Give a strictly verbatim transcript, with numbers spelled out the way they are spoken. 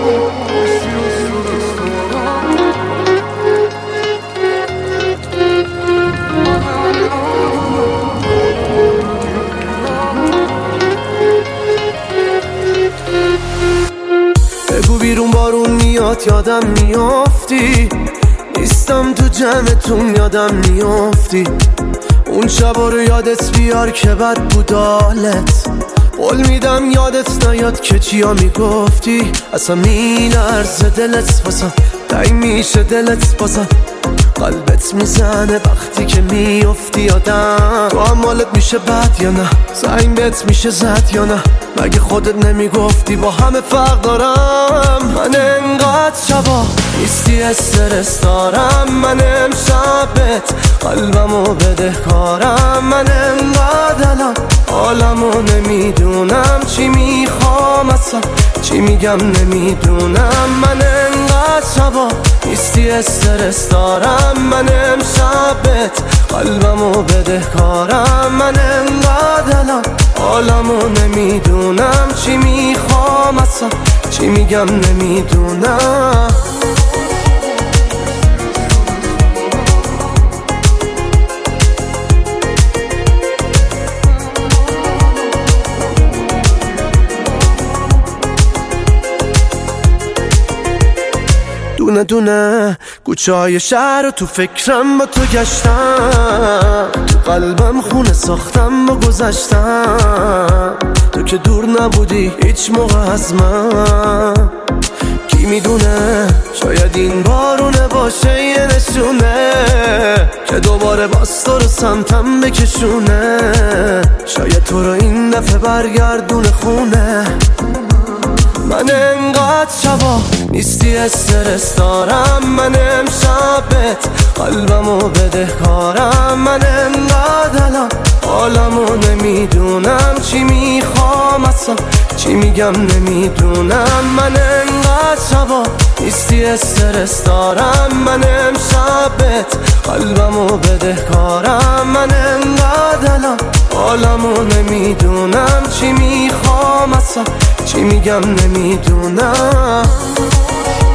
بگو بیرون بارون میاد یادم میافتی، نیستم تو جمعتون یادم میافتی. اون شبا رو یادت بیار که بد بود حالت، قول میدم یادت نیاد که چیا میگفتی. اصلا میلرزه دلت واسم، تنگ میشه دلت بازم، قلبت میزنه وقتی که میافتی یادم. تو هم حالت میشه بد یا نه؟ زنگ بهت میشه زد یا نه؟ مگه خودت نمیگفتی با همه فرق دارم؟ من انقدر شبا نیستی استرس دارم، من امشبت قلبمو بدهکارم. من انقدر الان حالمو نمیدونم، چی میخوام اصلا چی میگم نمیدونم. من انقدر شبا نیستی استرس دارم، من امشبت قلبمو بدهکارم. من انقدر الان حالمو نمیدونم، چی میخوام اصلا چی میگم نمیدونم. دونه دونه کوچه های شهر رو تو فکرم با تو گشتم، تو قلبم خونه ساختم با گذشتم. تو که دور نبودی هیچ موقع از من، کی میدونه شاید این بارونه باشه یه نشونه که دوباره باز تو رو سمتم بکشونه. شاید تو رو این دفعه برگردونه خونه. من انقدر شبا نیستی استرس دارم، من امشبت قلبمو بدهکارم. من انقدر الان حالمو نمیدونم، چی میخوام اصلا چی میگم نمیدونم. من انقدر شبا نیستی استرس دارم، من امشبت قلبمو بدهکارم. من انقدر الان حالمو نمیدونم، چی میخوام اصلا چی میگم نمیدونم.